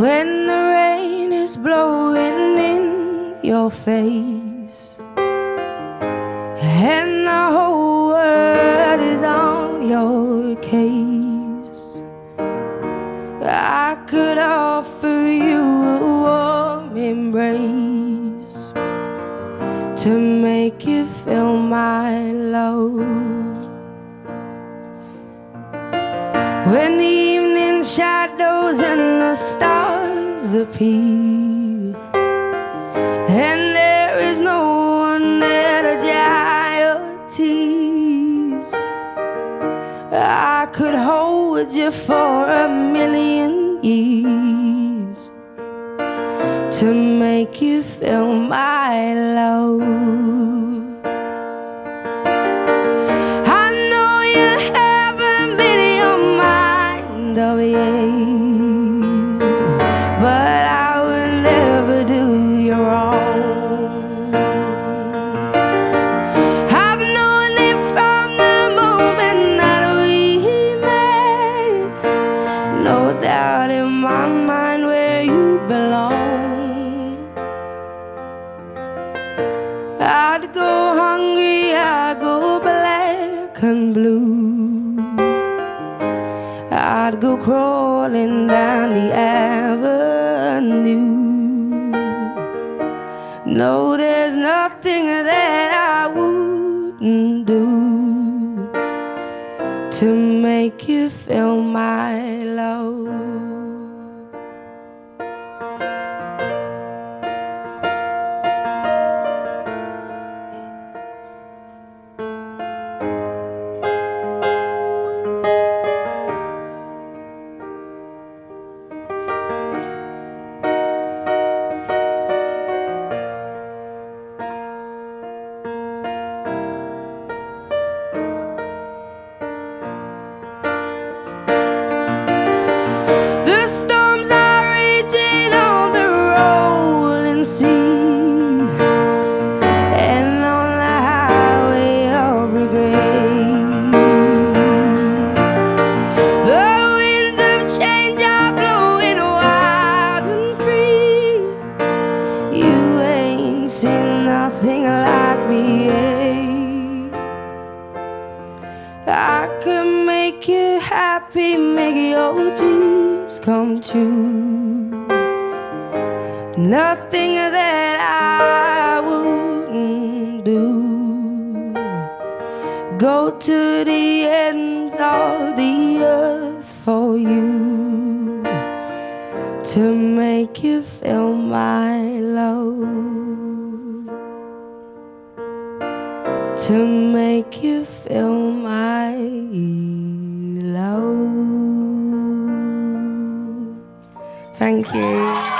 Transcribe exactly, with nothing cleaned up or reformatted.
when the rain is blowing in your face and the whole world is on your case. I could offer you a warm embrace to make you feel my love. When the evening shadows and the stars appear and there is no one there to dry your tears, I could hold you for a million years to make you feel my love. But I will never do you wrong. I've known it from the moment that we met. No doubt in my mind where you belong. I'd go hungry, I'd go black and blue. I'd go crawling down the avenue. No, there's nothing that I wouldn't do to make you feel my love. Seen nothing like me, eh? I could make you happy, make your dreams come true. Nothing that I wouldn't do. Go to the ends of the earth for you to make you feel my love. To make you feel my love. Thank you.